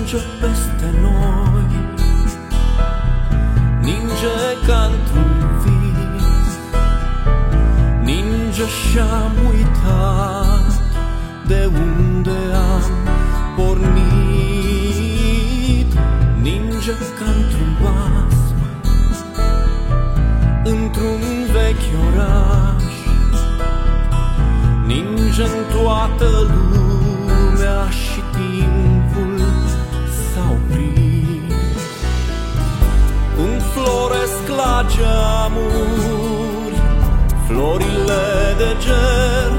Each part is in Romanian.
ninge peste noi, ninge ca într-un vis, ninge și-am uitat de unde am pornit. Ninge ca într-un basm, într-un vechi oraș, ninge-n toată lumea și timpul s-a oprit. Înfloresc la geamuri florile de ger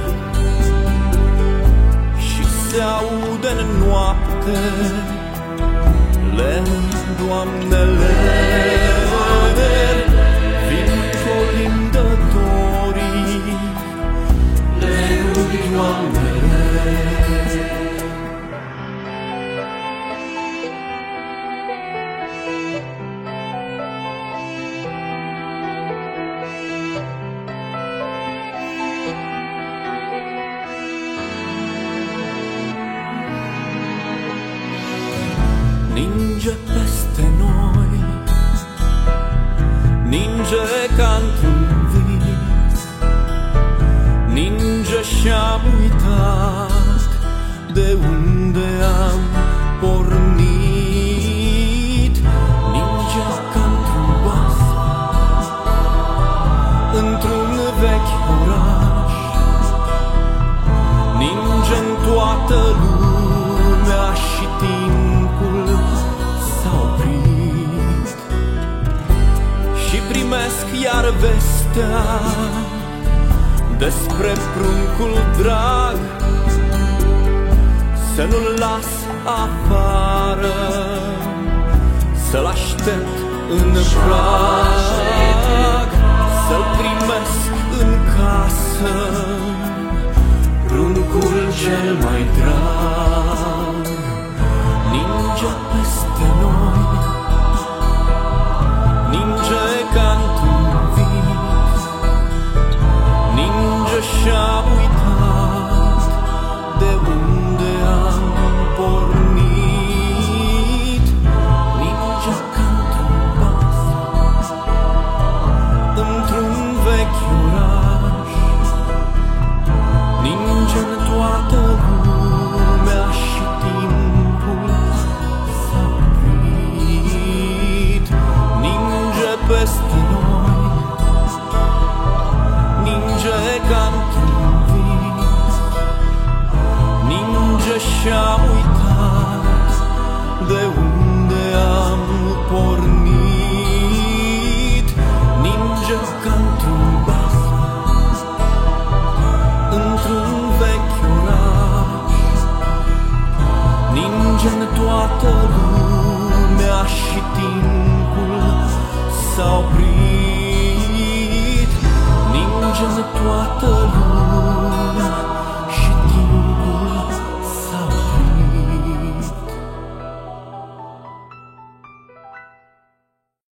și se aude-n noapte lemn, Doamnele, vin colindătorii, lemnul, Doamnele. Ninge peste noi, ninge ca într-un vis, ninge și-am uitat de unde am pornit. Ninge ca într-un basm, într-un vechi oraș, ninge-n toată lumea și timpul s-a oprit. Și primesc iar vestea despre pruncul drag, să nu-l las afară, să-l aștept în prag, să-l primesc în casă, pruncul cel mai drag. Ninge peste noi, ninge ca într-un vis, ninge și-am uitat de unde am pornit. Ninge ca într-un basm, într-un vechi oraș, ninge-n toată lumea și timpul s-a oprit. Ninge peste noi, ninge ca într-un vis, ninge și-am uitat de unde am pornit. Ninge ca într-un basm, într-un vechi oraș, ninge-n toată lumea și timpul s-a oprit. Ninge-n toată